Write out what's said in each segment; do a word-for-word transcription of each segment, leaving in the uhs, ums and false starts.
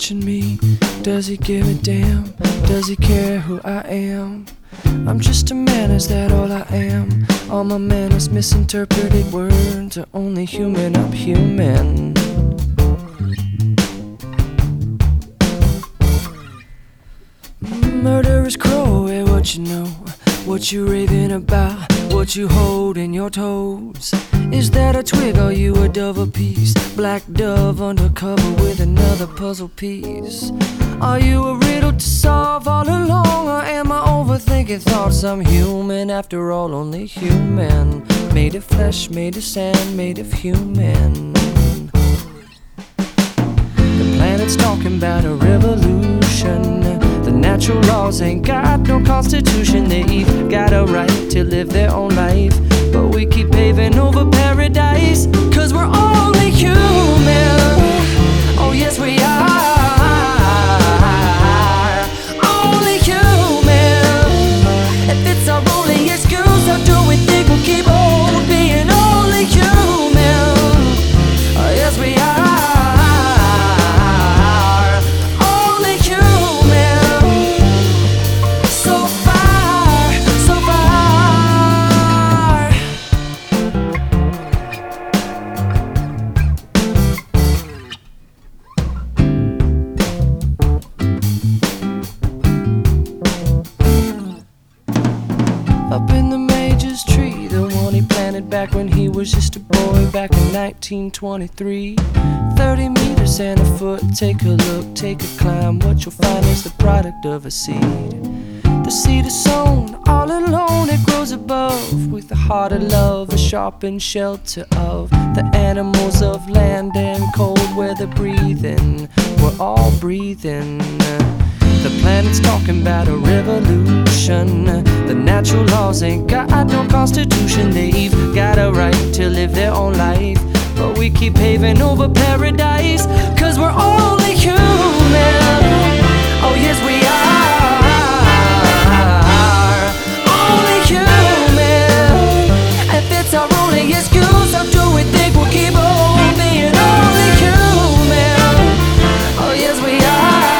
watching me? Does he give a damn? Does he care who I am? I'm just a man, is that all I am? All my manners, misinterpreted words are only human, I'm human. Murderous crow, hey, what you know? What you raving about? What you hold in your toes? Is that a twig? Are you a dove apiece? Black dove undercover with another puzzle piece. Are you a riddle to solve all along? Or am I overthinking thoughts? I'm human after all, only human. Made of flesh, made of sand, made of human. The planet's talking about a revolution. The natural laws ain't got no constitution. They've got a right to live their own life, but we keep paving over paradise, cause we're only human. Oh yes we are, only human. If it's our only excuse, how do we think we'll keep on being only human? Oh yes we are. Up in the Major's tree, the one he planted back when he was just a boy, back in nineteen twenty-three. Thirty meters and a foot, take a look, take a climb. What you'll find is the product of a seed. The seed is sown all alone, it grows above, with the heart of love, a sharpened shelter of the animals of land and cold weather breathing. We're all breathing. The planet's talking about a revolution. The natural laws ain't got no constitution. They've got a right to live their own life, but we keep paving over paradise, cause we're only human. Oh yes we are, only human. If it's our only excuse, how do we think we'll keep on being only human? Oh yes we are.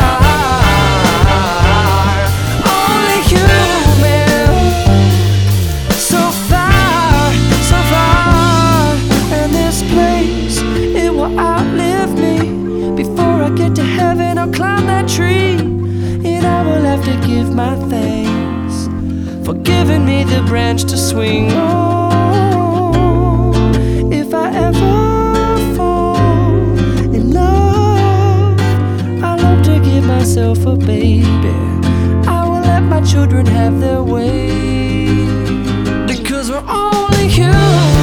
Get to heaven, I'll climb that tree, and I will have to give my thanks for giving me the branch to swing. Oh, if I ever fall in love, I'll hope to give myself a baby. I will let my children have their way, because we're only human.